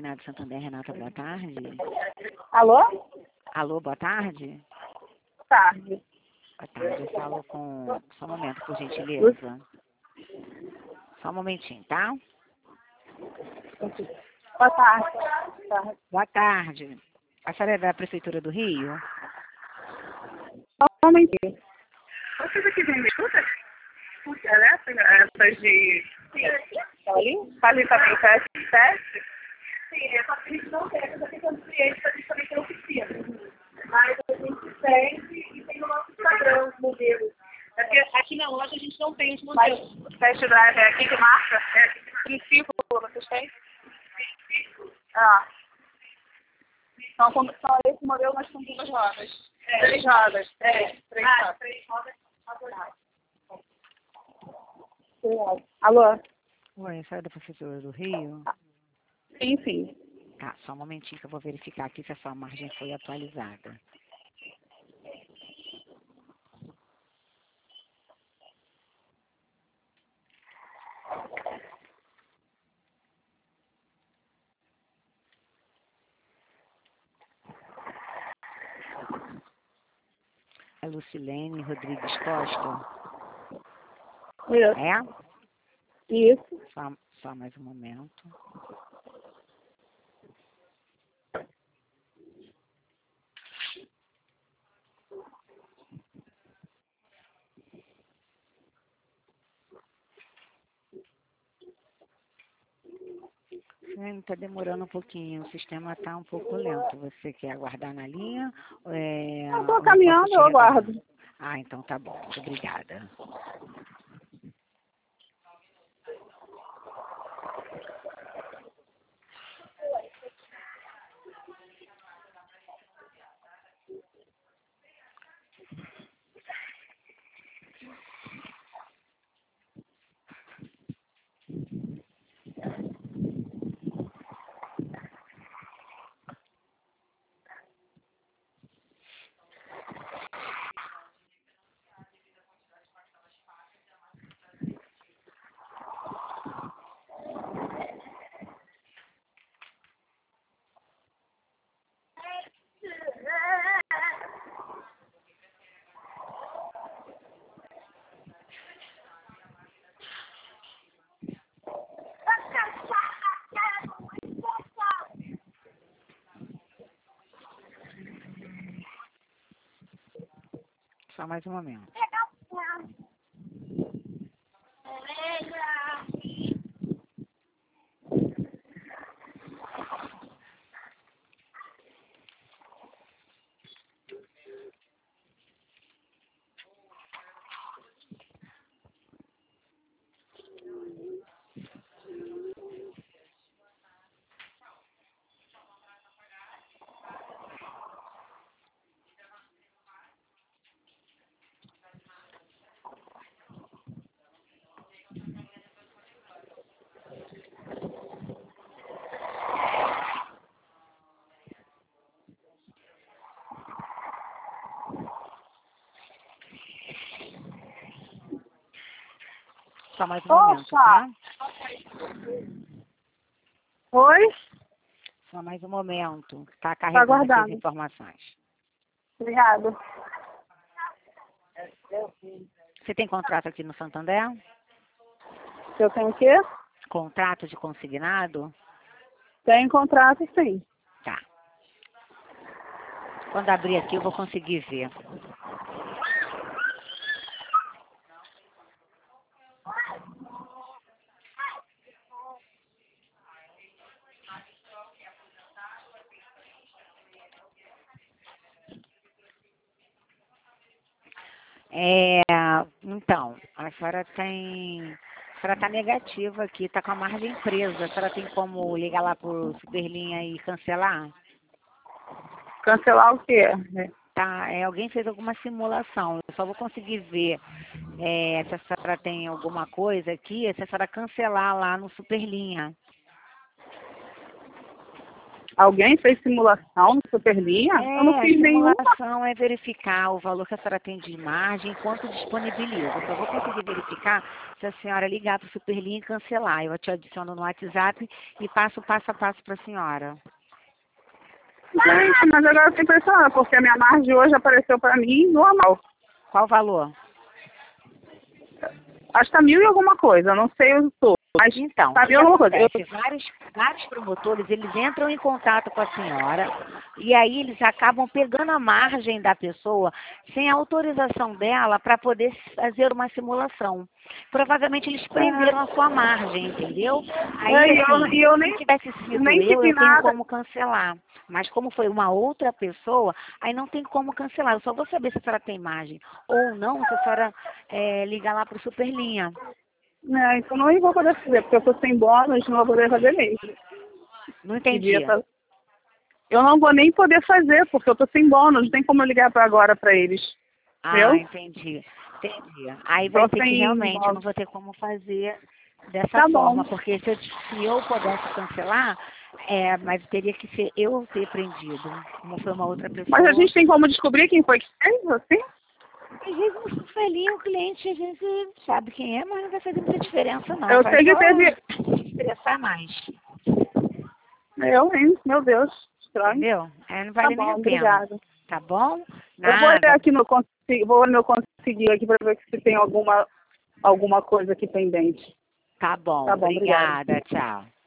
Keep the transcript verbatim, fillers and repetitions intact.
Consignado Santander, Renata, boa tarde. Alô? Alô, boa tarde. Boa tarde. Boa tarde, eu falo com... Só um momento, por gentileza. Só um momentinho, tá? Boa tarde. Boa tarde. A senhora é da Prefeitura do Rio? Só um momentinho. Vocês aqui vendem frutas? Essas de... Ali? Ali também teste? Teste? Sim, é só que a gente não tem. A gente tem clientes para a gente também ter oficina. Mas a gente vende e tem no nosso Instagram os modelos. Porque aqui na loja a gente não tem os modelos. Mas test drive é aqui que marca? É aqui que princípio vocês têm? Ah. Então, quando só esse modelo, nós temos duas rodas. É. Três rodas. É, três ah, rodas. Três rodas favoráveis. Alô? Oi, a senhora é da Prefeitura do Rio? Sim, sim. Tá, só um momentinho que eu vou verificar aqui se a sua margem foi atualizada. É Lucilene Rodrigues Costa? Isso. É? Isso. Só, só mais um momento. Está demorando um pouquinho, o sistema está um pouco lento. Você quer aguardar na linha? É, eu estou caminhando, eu aguardo. Ah, então tá bom. Muito obrigada. Só mais um momento. Só mais um Opa. momento, tá? Oi? Só mais um momento. Está Tá carregando aqui as aguardando. informações. Obrigada. Você tem contrato aqui no Santander? Eu tenho o quê? Contrato de consignado? Tem contrato, sim. Tá. Quando abrir aqui eu vou conseguir ver. É, então, a senhora tem... A senhora está negativa aqui, está com a margem presa. A senhora tem como ligar lá pro Superlinha e cancelar? Cancelar o quê? Tá, é, alguém fez alguma simulação. Eu só vou conseguir ver é, se a senhora tem alguma coisa aqui, se a senhora cancelar lá no Superlinha. Alguém fez simulação no Superlinha? É, Eu não fiz a nenhuma. simulação é verificar o valor que a senhora tem de margem, quanto disponibiliza. Eu só vou conseguir verificar se a senhora ligar para o Superlinha e cancelar. Eu te adiciono no WhatsApp e passo passo a passo para a senhora. Gente, mas agora eu fiquei impressionada, porque a minha margem hoje apareceu para mim normal. Qual o valor? Acho que tá mil e alguma coisa, eu não sei o todo. Mas Então, tá o que mil e alguma coisa. Eu, acontece? Vários, vários promotores, eles entram em contato com a senhora e aí eles acabam pegando a margem da pessoa sem a autorização dela para poder fazer uma simulação. Provavelmente eles prenderam a sua margem, entendeu? Aí, é, e eu, assim, e eu nem, se tivesse sido nem eu, pedi eu tenho nada. como cancelar. Mas como foi uma outra pessoa, aí não tem como cancelar. Eu só vou saber se a senhora tem margem ou não, se a senhora é, ligar lá para o Superlinha. É, então não vou poder fazer, porque eu tô sem bônus, não vou poder fazer mesmo. Não entendi. Devia tá... Eu não vou nem poder fazer, porque eu tô sem bônus, não tem como eu ligar pra agora pra eles. Ah, Entendeu? entendi. Entendi. Aí vai Tô ter que sem realmente, eu bônus. não vou ter como fazer dessa Tá forma, bom. porque se eu, se eu pudesse cancelar, é, mas teria que ser eu ter prendido. Como foi uma outra Mas a pessoa. gente tem como descobrir quem foi que fez, assim? Às vezes no Sufelinho o cliente às vezes sabe quem é, mas não vai fazer muita diferença não. Eu Vai sei que só teve... se estressar mais. Eu, hein? Meu Deus, estranho. Entendeu? É, não Tá vale nem bom, a pena. obrigada. Tá bom? Eu vou olhar Nada. aqui no consegui, vou olhar no conseguir aqui para ver se tem alguma, alguma coisa aqui pendente. Tá bom. Tá bom, obrigada. Obrigada. Tchau.